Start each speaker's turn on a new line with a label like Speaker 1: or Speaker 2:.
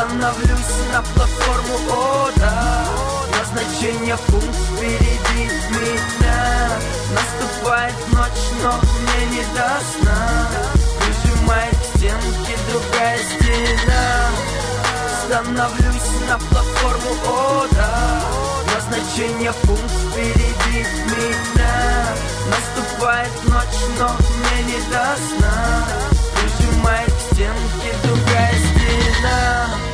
Speaker 1: Становлюсь на платформу, о да. Назначение пункт впереди меня. Наступает ночь, но мне не до сна. Прижимает к стенке другая стена. Становлюсь на платформу, о да. Назначение пункт впереди меня. Наступает ночь, но мне не до сна. Прижимает к стенке другая стена.